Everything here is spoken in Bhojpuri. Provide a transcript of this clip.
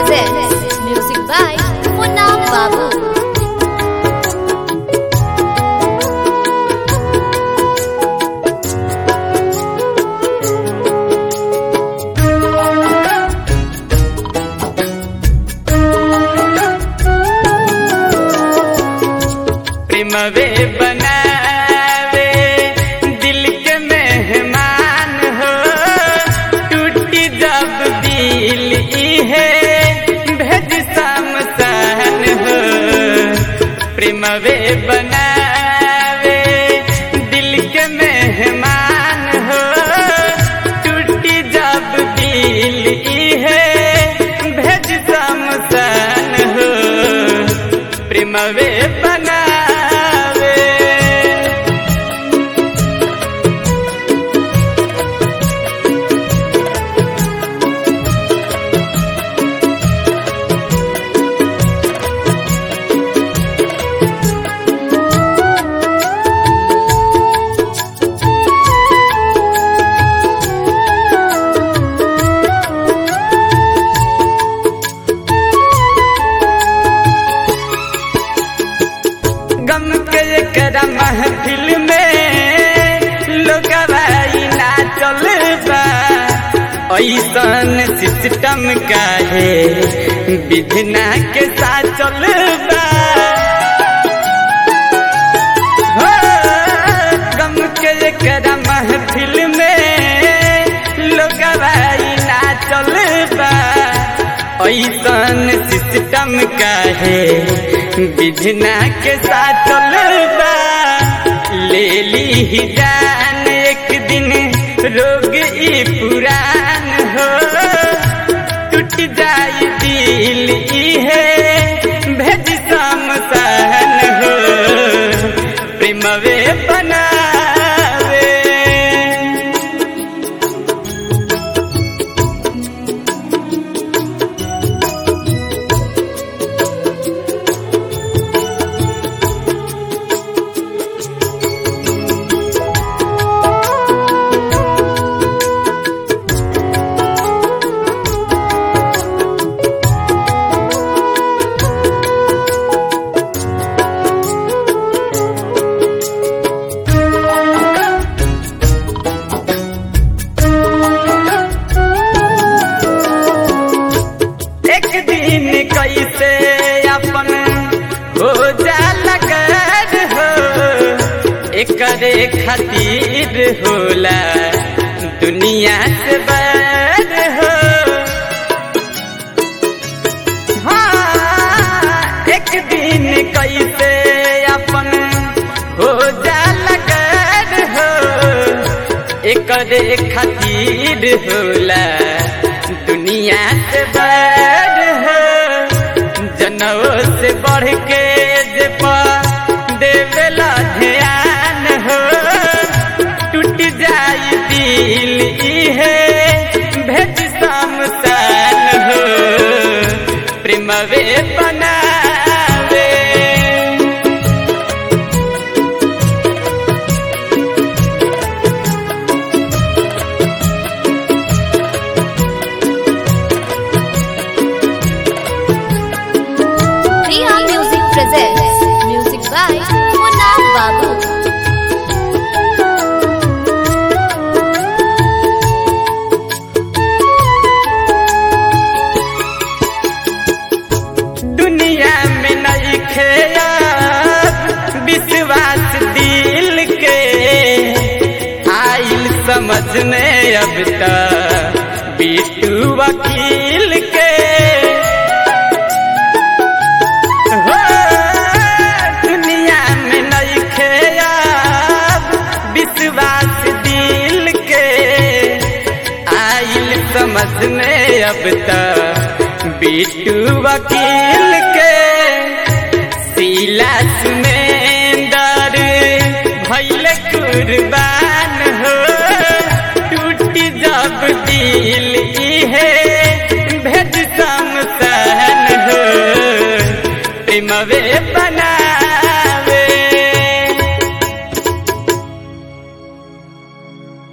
presents music by Munna Babu. प्रेमवे बनावे दिल के मेहमान हो, टूटी जब दिल इहे भेज शमशान हो। प्रेमवे बनावे दिल के मेहमान हो, टूटी जब दिल इहे भेज शमशान हो। प्रेमवे गम के करा महफिल में लोगवाई ना चलबा, ऐसन सिस्टम काहे विधना के साथ चलबा। हो गम के करा महफिल में लोगवाई ना चलबा, ऐसन सिस्टम काहे विधना के साथ चलबा। ले ली जान एक दिन रोग ई पुरान हो, टूट जाई दिल इहे भेज शमशान हो। प्रेमवे बनावे कैसे अपन हो जाला कर हो, एकरे खातिर होला दुनिया से बैर हो। हाँ एक दिन कैसे अपन हो जाला कर हो, एकरे खातिर होला दुनिया से बैर हो। जनऊ से बढ़ के जे देवेला ध्यान हो, टूट जाई दिल इहे भेज शमशान हो। प्रेमवे बनावे presents music by Munna Babu. दुनिया में नहीं खेया विश्वास दिल के, आइल समझ में अब तक बीटू वकील के। विश्वास दिल के आइल समझ में अब तक बीटू वकील के। शीला सुमेंदर भइल कुर्बान हो, टूटी जब दिल इहे भेज शमशान हो। प्रेमवे